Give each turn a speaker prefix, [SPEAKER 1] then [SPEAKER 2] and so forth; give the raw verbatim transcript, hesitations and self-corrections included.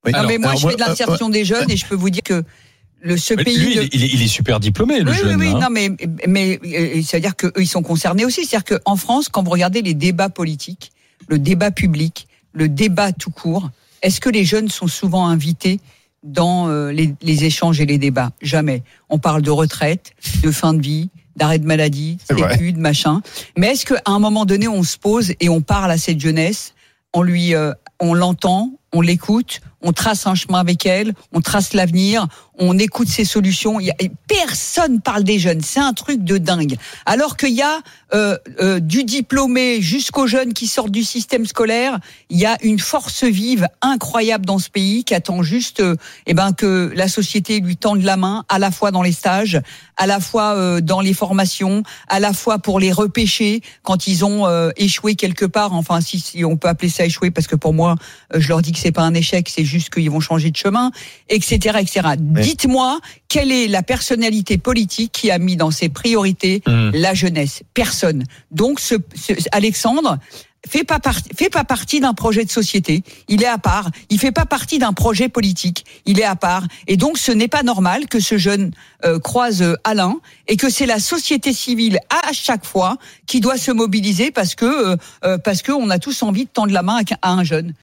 [SPEAKER 1] Oui.
[SPEAKER 2] Non,
[SPEAKER 1] Alors,
[SPEAKER 2] mais moi,
[SPEAKER 1] alors,
[SPEAKER 2] je fais de l'insertion euh, des jeunes et je peux vous dire que le, ce
[SPEAKER 3] mais
[SPEAKER 2] pays.
[SPEAKER 3] lui,
[SPEAKER 2] de...
[SPEAKER 3] il, est, il est super diplômé, le
[SPEAKER 2] oui,
[SPEAKER 3] jeune.
[SPEAKER 2] Oui, oui,
[SPEAKER 3] hein.
[SPEAKER 2] non, mais, mais c'est-à-dire qu'eux, ils sont concernés aussi. C'est-à-dire qu'en France, quand vous regardez les débats politiques, le débat public, le débat tout court, est-ce que les jeunes sont souvent invités dans euh, les, les échanges et les débats? Jamais. On parle de retraite, de fin de vie, d'arrêt de maladie, de sécu, de machin. Mais est-ce qu'à un moment donné, on se pose et on parle à cette jeunesse, on lui, euh, on l'entend, on l'écoute, on trace un chemin avec elle, on trace l'avenir, on écoute ses solutions. Il y a, personne parle des jeunes, c'est un truc de dingue. Alors qu'il y a euh, euh, du diplômé jusqu'aux jeunes qui sortent du système scolaire, il y a une force vive incroyable dans ce pays qui attend juste euh, eh ben, que la société lui tende la main, à la fois dans les stages, à la fois euh, dans les formations, à la fois pour les repêcher quand ils ont euh, échoué quelque part. Enfin, si, si on peut appeler ça échouer, parce que pour moi, euh, je leur dis que c'est pas un échec, c'est juste qu'ils vont changer de chemin, et cetera, et cetera. Ouais. Dites-moi, quelle est la personnalité politique qui a mis dans ses priorités mmh. la jeunesse? Personne. Donc, ce, ce, Alexandre fait pas partie, fait pas partie d'un projet de société. Il est à part. Il fait pas partie d'un projet politique. Il est à part. Et donc, ce n'est pas normal que ce jeune euh, croise euh, Alain et que c'est la société civile à chaque fois qui doit se mobiliser parce que euh, parce que on a tous envie de tendre la main à, à un jeune.